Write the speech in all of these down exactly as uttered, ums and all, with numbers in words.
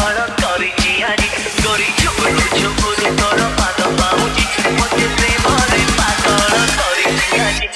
ପାଗଳ କରିଛି ଆଜି ଗୋରି ଝୁମୁରୁ ଝୁମୁରୁ ତୋର ପାଦ ପାଉଁଜି ମତେ ପ୍ରେମରେ ପାଗଳ କରିଛି ଆଜି।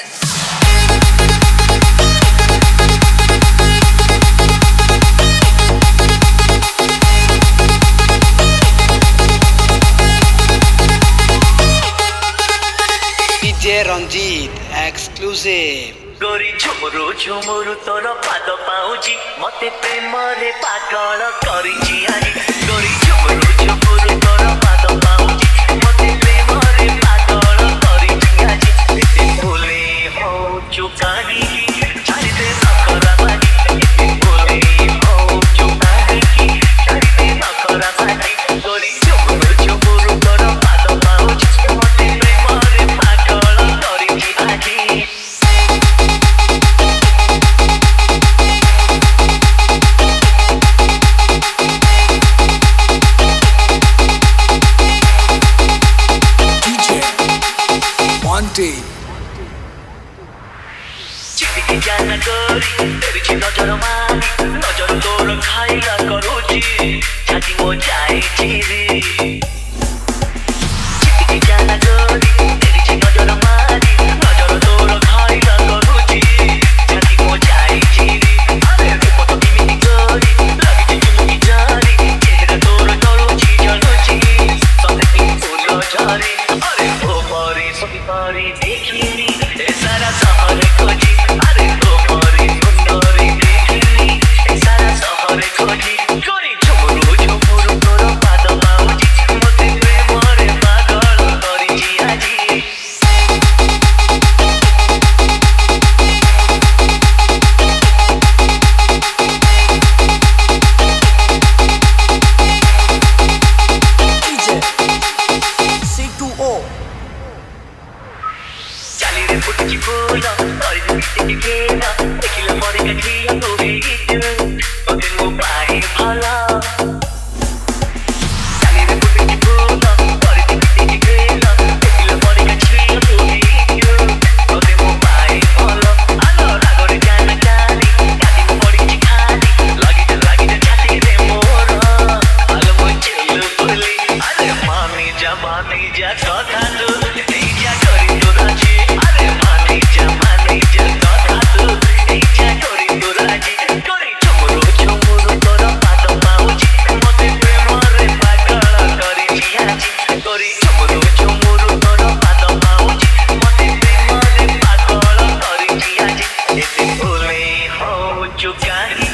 डीजे रंजीत एक्सक्लूसिव गोरी झुमुरु झुमुरु तोर पाद पाउजी मते प्रेमरे पागल करिछि आजी गोरी झुमुरु झुमुरु तोर पाद पाउजी मते प्रेमरे पागल करिछि आजी एते भूले हो चुकाही छाड़िदे नखरा बाजी एते भूले हो चुकाही छाड़िदे नखरा बाजी गोरी झुमुरु झुमुरु तोर पाद पाउजी मते प्रेमरे पागल करिछि आजी। चिटिकी जाना गोरी तेरी ची नजर मारी नजर तोर खाइला करूची छाती मो जाए चिरी चिटिकी जाना गोरी तेरी ची नजर मारी नजर तोर खाइला करूची छाती मो जाए चिरी अरे रूप तो किमिति गोरी लगी चुमुकी जारी चेहरा तोर डरुची जलुची सते फूल झारी अरे ओ परी सती परी देखिनी ए सारा शहर खोजी अरे ओ परी सुंदरी देखिनी ए सारा शहर खोजी गोरी झुमुरु झुमुरु तोर पाद पाउजी मते प्रेमरे पागल करिछि आजी। चाली रे फुटची फूल तोरी पिटिकी खेल देखिले परी काठिया तू हेइतु तोते मो पाए भला चाली रे फुटची फूल तोरी पिटिकी खेल देखिले परी काठिया तू हेइतु तोते मो पाए भला आलो रागरे जाना जानी काटी मो पड़ी खाली लगी जा लगी जा छाती रे मोर आलो मो चेलु बोली अरे मानी जा मानी जा कथा तू ए जा करी तू राजी अरे मानी जा मानी जा कथा तू ए जा करी तू राजी गोरी झुमुरु झुमुरु तोर पाद पाउजी मते प्रेमरे पागल करिछि आजी गोरी झुमुरु झुमुरु तोर पाद पाउजी मते प्रेमरे पागल करिछि आजी एते भूले हो चुकाही